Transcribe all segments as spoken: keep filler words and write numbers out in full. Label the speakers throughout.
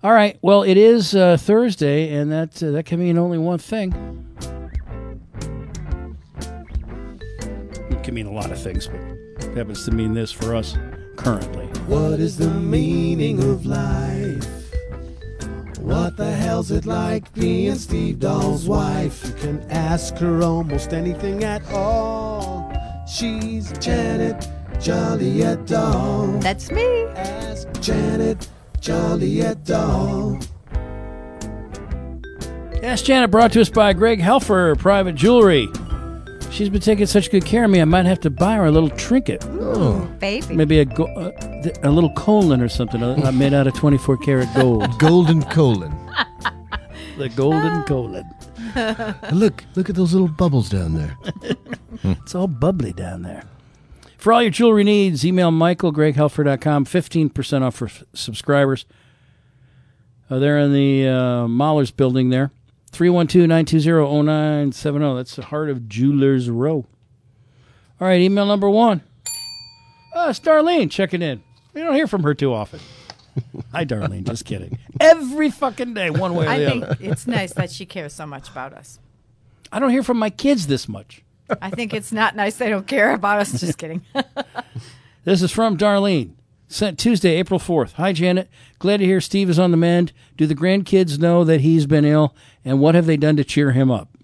Speaker 1: All right. Well, it is uh, Thursday, and that uh, that can mean only one thing. It can mean a lot of things, but it happens to mean this for us currently.
Speaker 2: What is the meaning of life? What the hell's it like being Steve Dahl's wife? You can ask her almost anything at all. She's Janet Joliet Dahl.
Speaker 3: That's me.
Speaker 2: Ask Janet Joliet Dahl.
Speaker 1: Ask Janet, brought to us by Greg Helfer, Private Jewelry. She's been taking such good care of me, I might have to buy her a little trinket.
Speaker 3: Ooh, baby.
Speaker 1: Maybe a go- uh, th- a little colon or something uh, made out of twenty-four karat gold.
Speaker 4: Golden colon.
Speaker 1: The golden colon.
Speaker 4: Look, look at those little bubbles down there.
Speaker 1: It's all bubbly down there. For all your jewelry needs, email Michael, greg helfer dot com, fifteen percent off for f- subscribers. Uh, they're in the uh, Mahler's building there. three one two, nine two zero, zero nine seven zero. That's the heart of Jewelers Row. All right, email number one. Uh, it's Darlene checking in. We don't hear from her too often. Hi, Darlene. Just kidding. Every fucking day, one way or
Speaker 3: I
Speaker 1: the
Speaker 3: think
Speaker 1: other.
Speaker 3: it's nice that she cares so much about us.
Speaker 1: I don't hear from my kids this much.
Speaker 3: I think it's not nice they don't care about us. Just kidding.
Speaker 1: This is from Darlene. Sent Tuesday, April fourth. Hi, Janet. Glad to hear Steve is on the mend. Do the grandkids know that he's been ill? And what have they done to cheer him up?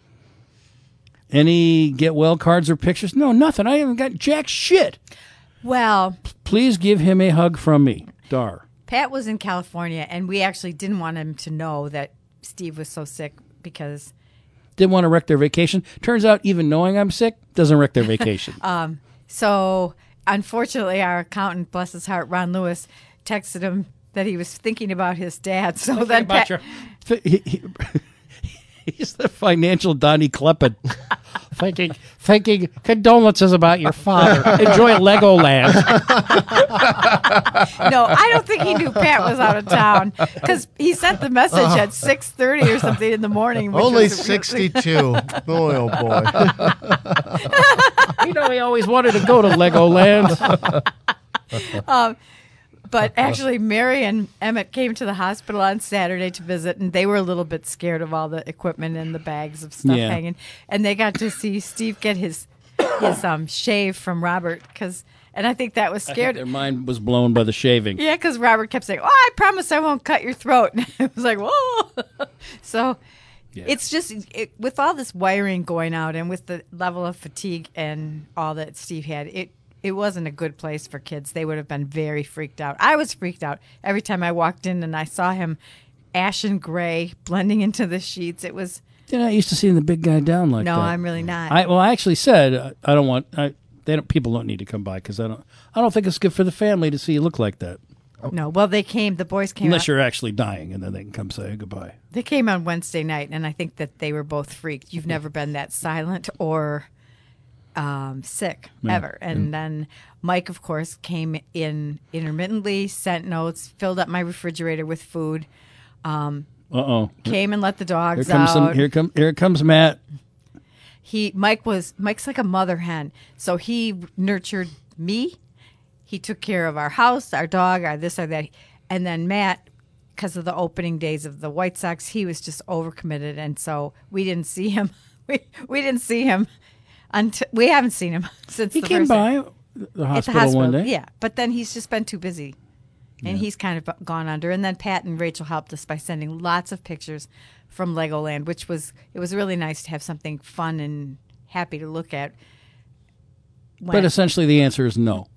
Speaker 1: Any get well cards or pictures? No, nothing. I haven't got jack shit.
Speaker 3: Well,
Speaker 1: Please give him a hug from me. Dar.
Speaker 3: Pat was in California, and we actually didn't want him to know that Steve was so sick because
Speaker 1: Didn't want to wreck their vacation. Turns out even knowing I'm sick doesn't wreck their vacation.
Speaker 3: So, unfortunately, our accountant, bless his heart, Ron Lewis, texted him that he was thinking about his dad. So then
Speaker 1: About
Speaker 3: Pat,
Speaker 1: your- he- he- he's the financial Donnie Kleppen. thinking, thinking condolences about your father. Enjoy Legoland.
Speaker 3: no, I don't think he knew Pat was out of town because he sent the message at six thirty or something in the morning. which
Speaker 4: Only
Speaker 3: was-
Speaker 4: sixty-two. Boy, oh boy.
Speaker 1: You know, he always wanted to go to Legoland.
Speaker 3: But actually, Mary and Emmett came to the hospital on Saturday to visit, and they were a little bit scared of all the equipment and the bags of stuff
Speaker 1: Yeah.
Speaker 3: hanging. And they got to see Steve get his his um shave from Robert, because, and I think that was scared.
Speaker 1: Their mind was blown by the shaving.
Speaker 3: Yeah, because Robert kept saying, "Oh, I promise I won't cut your throat." And it was like, "Whoa!" So
Speaker 1: Yeah.
Speaker 3: it's just it, with all this wiring going out, and with the level of fatigue and all that Steve had, it. It wasn't a good place for kids. They would have been very freaked out. I was freaked out every time I walked in and I saw him ashen gray blending into the sheets. It was,
Speaker 1: You're not used to seeing the big guy down like
Speaker 3: no,
Speaker 1: that.
Speaker 3: I'm really not.
Speaker 1: I well, I actually said uh, I don't want. I, they don't. People don't need to come by because I don't. I don't think it's good for the family to see you look like that.
Speaker 3: no, well, they came, the boys came
Speaker 1: Unless
Speaker 3: out,
Speaker 1: you're actually dying, and then they can come say goodbye.
Speaker 3: they came on Wednesday night, and I think that they were both freaked. You've never been that silent or um, sick ever. And then Mike, of course, came in intermittently, sent notes, filled up my refrigerator with food,
Speaker 1: Uh oh.
Speaker 3: came and let the
Speaker 1: Here
Speaker 3: dogs
Speaker 1: comes
Speaker 3: out.
Speaker 1: some. Here come. Here comes Matt.
Speaker 3: He Mike was Mike's like a mother hen, so he nurtured me. He took care of our house, our dog, our this or that, and then Matt, because of the opening days of the White Sox, he was just overcommitted, and so we didn't see him. We we didn't see him until we haven't seen him since
Speaker 1: He
Speaker 3: the
Speaker 1: came
Speaker 3: first day.
Speaker 1: by the
Speaker 3: At the
Speaker 1: hospital,
Speaker 3: hospital,
Speaker 1: one day.
Speaker 3: yeah, but then he's just been too busy. And he's kind of gone under. And then Pat and Rachel helped us by sending lots of pictures from Legoland, which was, it was really nice to have something fun and happy to look at.
Speaker 1: But
Speaker 3: when-
Speaker 1: essentially, the answer is no.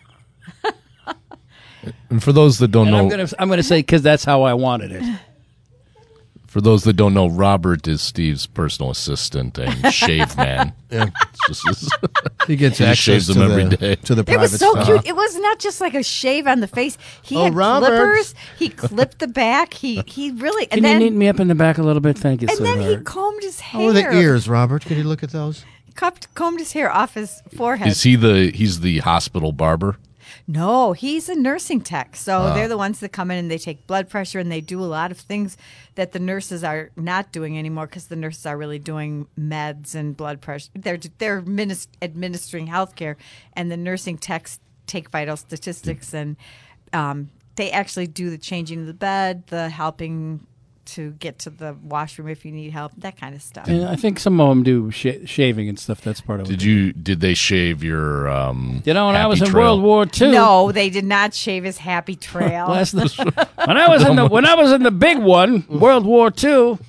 Speaker 4: And for those that don't
Speaker 1: And
Speaker 4: know,
Speaker 1: I'm gonna. I'm gonna say because that's how I wanted it.
Speaker 4: for those that don't know, Robert is Steve's personal assistant and shave man.
Speaker 5: Yeah.
Speaker 4: It's just his-
Speaker 5: He gets
Speaker 4: He
Speaker 5: access
Speaker 4: shaves
Speaker 5: to
Speaker 4: them every
Speaker 5: the,
Speaker 4: day.
Speaker 5: to the
Speaker 3: It
Speaker 5: private
Speaker 3: was so
Speaker 5: stuff.
Speaker 3: cute. It was not just like a shave on the face. He
Speaker 5: Oh,
Speaker 3: had
Speaker 5: Robert.
Speaker 3: clippers. He clipped the back. He he really and
Speaker 1: Can
Speaker 3: then
Speaker 1: you neat me up in the back a little bit? Thank you,
Speaker 3: and then he
Speaker 1: sweetheart.
Speaker 3: combed his hair.
Speaker 5: How are the ears, Robert? Can you look at those?
Speaker 3: Combed, combed his hair off his forehead.
Speaker 4: is he the he's the hospital barber?
Speaker 3: No, he's a nursing tech. So they're the ones that come in and they take blood pressure and they do a lot of things that the nurses are not doing anymore because the nurses are really doing meds and blood pressure. They're they're minis- administering healthcare, and the nursing techs take vital statistics and um, they actually do the changing of the bed, the helping to get to the washroom if you need help, that kind of stuff.
Speaker 1: And I think some of them do sh- shaving and stuff. That's part of it.
Speaker 4: Did you? Did they shave your? Um,
Speaker 1: You know, when I
Speaker 4: happy
Speaker 1: was in
Speaker 4: trail?
Speaker 1: World War Two.
Speaker 3: No, they did not shave his happy trail.
Speaker 1: Last night, when I was in the when I was in the big one, World War Two,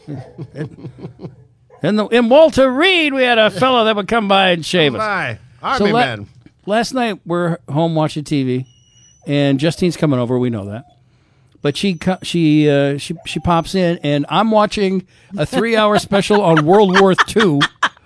Speaker 1: in the in Walter Reed, we had a fellow that would come by and shave us.
Speaker 5: My army
Speaker 1: So la-
Speaker 5: man.
Speaker 1: Last night we're home watching T V, and Justine's coming over. We know that, but she co- she uh, she she pops in, and I'm watching a three hour special on World War Two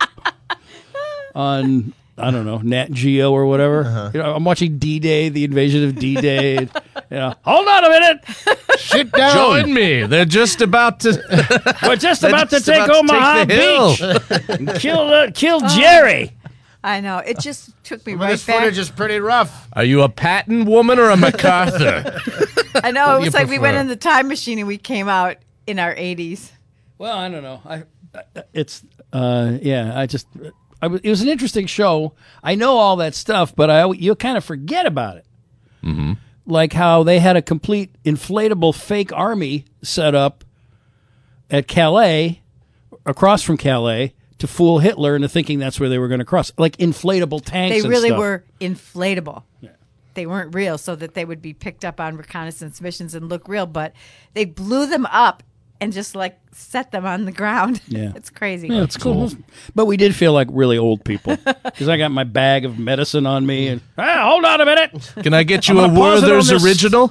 Speaker 1: on. I don't know, Nat Geo or whatever.
Speaker 5: Uh-huh.
Speaker 1: You know, I'm watching D-Day, the invasion of D-Day. And, you know, hold on a minute.
Speaker 5: Sit down.
Speaker 4: Join me. They're just about to.
Speaker 1: We're just
Speaker 4: They're
Speaker 1: about
Speaker 4: just
Speaker 1: to take
Speaker 4: about to
Speaker 1: Omaha
Speaker 4: take the hill.
Speaker 1: Beach and kill, uh, kill Jerry.
Speaker 3: I know. It just took me
Speaker 5: But
Speaker 3: right
Speaker 5: this
Speaker 3: back.
Speaker 5: footage is pretty rough.
Speaker 4: Are you a Patton woman or a MacArthur?
Speaker 3: I know. It
Speaker 4: do
Speaker 3: was
Speaker 4: you
Speaker 3: like we went
Speaker 4: prefer?
Speaker 3: in the time machine and we came out in our eighties.
Speaker 1: Well, I don't know. I, it's uh, yeah. I just, I was, it was an interesting show. I know all that stuff, but I you kind of forget about it. Mm-hmm. Like how they had a complete inflatable fake army set up at Calais, across from Calais, to fool Hitler into thinking that's where they were going to cross. Like inflatable tanks.
Speaker 3: They
Speaker 1: and
Speaker 3: really
Speaker 1: stuff.
Speaker 3: were inflatable. They weren't real, so that they would be picked up on reconnaissance missions and look real. But they blew them up and just like set them on the ground.
Speaker 1: Yeah.
Speaker 3: It's crazy.
Speaker 1: Yeah, it's cool. But we did feel like really old people because I got my bag of medicine on me and ah, hold on a minute.
Speaker 4: Can I get you
Speaker 1: I'm
Speaker 4: a
Speaker 1: gonna pause it on
Speaker 4: Werther's
Speaker 1: this.
Speaker 4: original?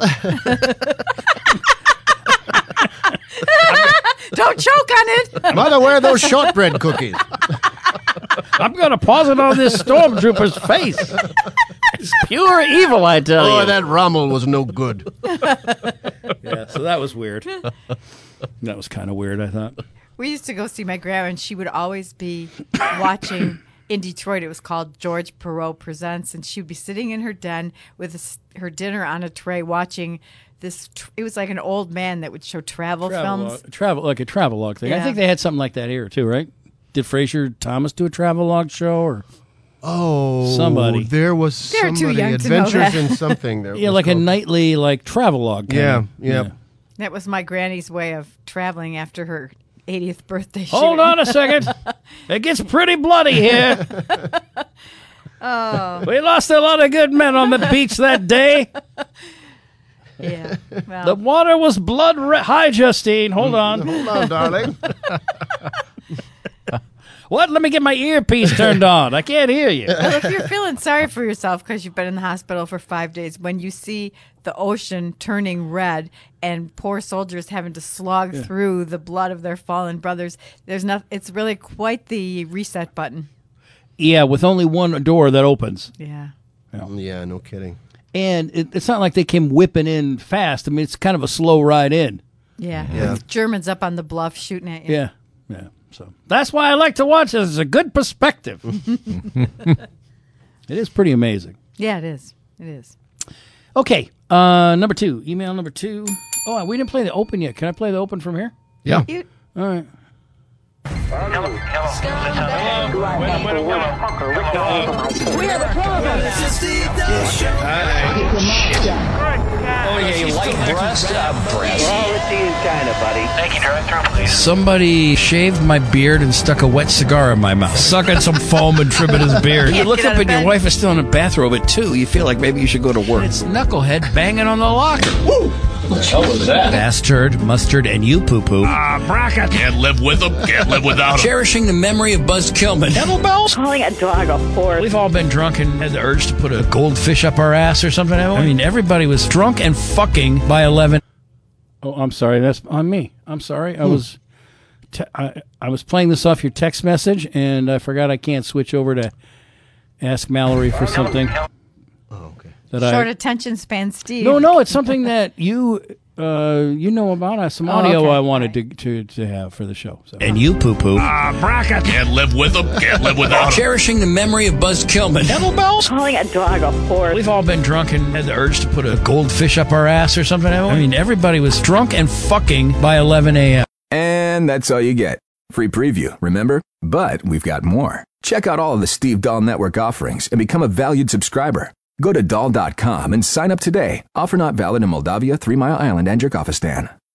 Speaker 3: Don't choke on it.
Speaker 5: Mother, where are those shortbread cookies?
Speaker 1: I'm going to pause it on this stormtrooper's face. It's pure evil, I tell
Speaker 5: Oh,
Speaker 1: you.
Speaker 5: that Rommel was no good.
Speaker 1: Yeah, so that was weird. That was kind of weird, I thought.
Speaker 3: We used to go see my grandma, and she would always be watching in Detroit. It was called George Perot Presents, and she would be sitting in her den with this, her dinner on a tray watching this. Tr- it was like an old man that would show travel, films.
Speaker 1: Travel, travel, like a travel log thing. I
Speaker 3: Yeah.
Speaker 1: think they had something like that here, too, right? Did Fraser Thomas do a travel log show? Or
Speaker 5: Oh,
Speaker 1: Somebody.
Speaker 5: There was
Speaker 3: They're too
Speaker 5: somebody.
Speaker 3: young to know
Speaker 5: Adventures
Speaker 3: that.
Speaker 5: in something. There
Speaker 1: Yeah,
Speaker 5: was
Speaker 1: like a
Speaker 5: called.
Speaker 1: nightly like travel log. Kind
Speaker 5: Yeah,
Speaker 1: of.
Speaker 5: yeah.
Speaker 3: That was my granny's way of traveling after her eightieth birthday. She
Speaker 1: Hold
Speaker 3: would-
Speaker 1: on a second. It gets pretty bloody here. Oh. We lost a lot of good men on the beach that day.
Speaker 3: Yeah. Well,
Speaker 1: The water was blood red. Hi, Justine. Hold on.
Speaker 5: Hold on, darling.
Speaker 1: What? Let me get my earpiece turned on. I can't hear you.
Speaker 3: well, if you're feeling sorry for yourself because you've been in the hospital for five days, when you see the ocean turning red and poor soldiers having to slog through the blood of their fallen brothers, there's no, it's really quite the reset button.
Speaker 1: Yeah, with only one door that opens.
Speaker 3: Yeah.
Speaker 5: Yeah, no kidding.
Speaker 1: And it, it's not like they came whipping in fast. I mean, it's kind of a slow ride in.
Speaker 3: Yeah.
Speaker 5: Yeah.
Speaker 3: With Germans up on the bluff shooting at you.
Speaker 1: Yeah. Yeah. So that's why I like to watch it. It's a good perspective. It is pretty amazing.
Speaker 3: Yeah, it is. It is.
Speaker 1: Okay. Uh, number two. Email number two. Oh, we didn't play the open yet. Can I play the open from here?
Speaker 4: Yeah.
Speaker 3: You,
Speaker 1: All right.
Speaker 6: Oh, yeah, you like breast? Uh, breast. Quality and kind of, buddy. Thank you, drive-through, please.
Speaker 1: Somebody shaved my beard and stuck a wet cigar in my mouth, sucking some foam and trimming his beard. You look
Speaker 3: Get
Speaker 1: up
Speaker 3: out of
Speaker 1: and your
Speaker 3: bed.
Speaker 1: wife is still in a bathrobe at two. You feel like maybe you should go to work. It's Knucklehead banging on the locker.
Speaker 6: What the hell was that?
Speaker 1: Bastard, mustard, and you poo-poo.
Speaker 4: Ah, bracket. Can't live with them. Can't live without them.
Speaker 1: Cherishing the memory of Buzz Kilman. Kettlebells?
Speaker 7: Calling a dog a horse.
Speaker 1: We've all been drunk and had the urge to put a goldfish up our ass or something. haven't we? I mean, everybody was drunk and fucking by eleven. Oh, I'm sorry. That's on me. I'm sorry. I was te- I, I was playing this off your text message, and I forgot I can't switch over to Ask Mallory for something
Speaker 5: Oh, okay.
Speaker 1: that
Speaker 3: short
Speaker 1: I...
Speaker 3: attention span, Steve.
Speaker 1: No, no, it's something that you... Uh, you know about uh, some
Speaker 3: Oh,
Speaker 1: audio
Speaker 3: okay.
Speaker 1: I wanted to, to to have for the show. So. And you poo poo.
Speaker 4: Ah, bracket. Can't live with them. Can't live without them.
Speaker 1: Cherishing the memory of Buzz Kilman. Kettlebells?
Speaker 7: Calling a dog a horse.
Speaker 1: We've all been drunk and had the urge to put a goldfish up our ass or something. haven't we? I mean, everybody was drunk and fucking by eleven a.m.
Speaker 8: And that's all you get. Free preview, remember? But we've got more. Check out all of the Steve Dahl Network offerings and become a valued subscriber. Go to doll dot com and sign up today. Offer not valid in Moldavia, Three Mile Island, and Jerkofistan.